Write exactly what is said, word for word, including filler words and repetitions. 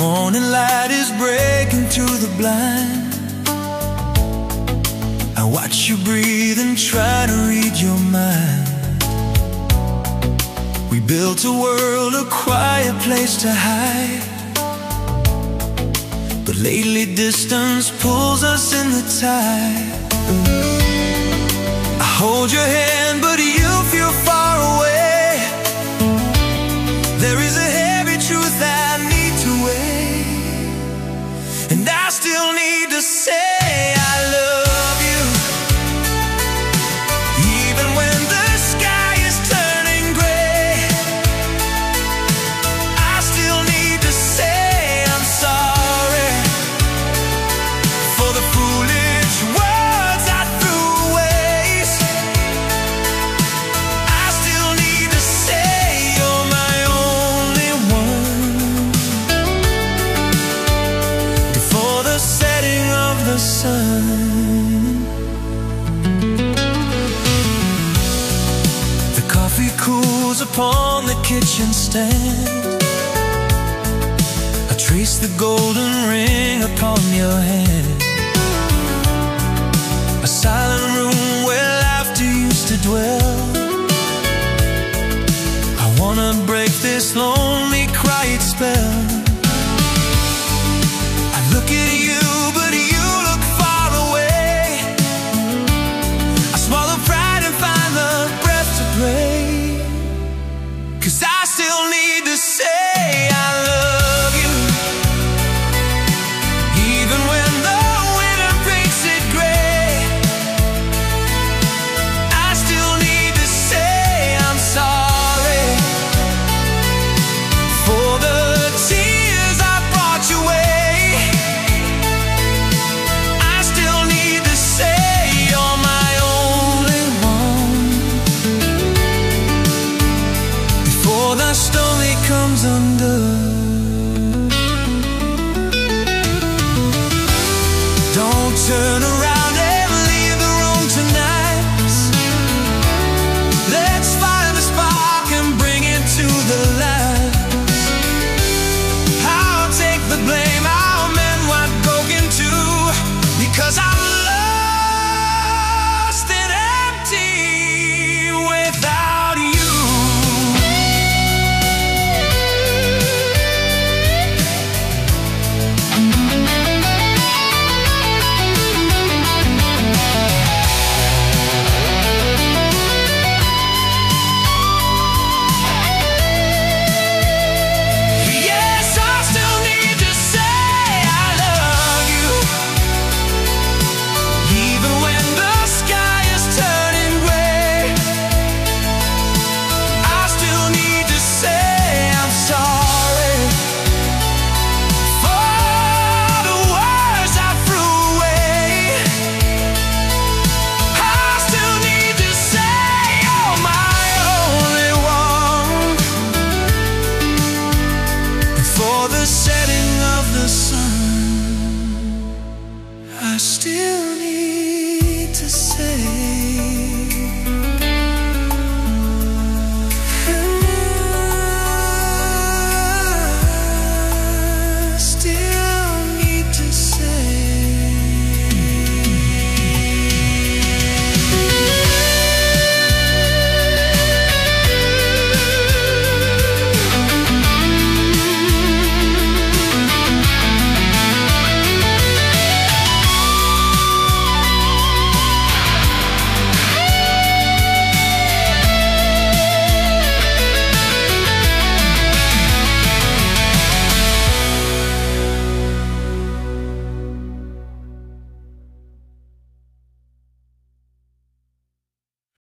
morning light is breaking through the blind. I watch you breathe and try to read your mind. We built a world, a quiet place to hide, but lately distance pulls us in the tide. I hold your hand, but you feel far away. There is a heavy truth I need to weigh, and I still need to say I love you, even when the sky is turning gray. I still need to say I'm sorry for the foolish words I threw away. I still need to say you're my only one. Before the setting of the sun, the coffee cools upon the kitchen stand. I trace the golden ring upon your hand. A silent room where laughter used to dwell. I wanna break this lonely, quiet spell. I look at you, but you look far away. I swallow pride and find the breath to pray, 'cause I still need to say I love you, even when the winter paints it gray. I still need to say I'm sorry for the tears I brought your way. I still need to say you're my only one. Before the story comes undone, don't turn around and leave the room tonight. Let's find a spark and bring it to the light. I'll take the blame, I'll mend what broken too, because I'm lost and empty without you. Yes, I still need to say I love you, even when the sky is turning gray. I still need to say I'm sorry for the words I threw away. I still need to say you're my only one. Before the setting of the sun.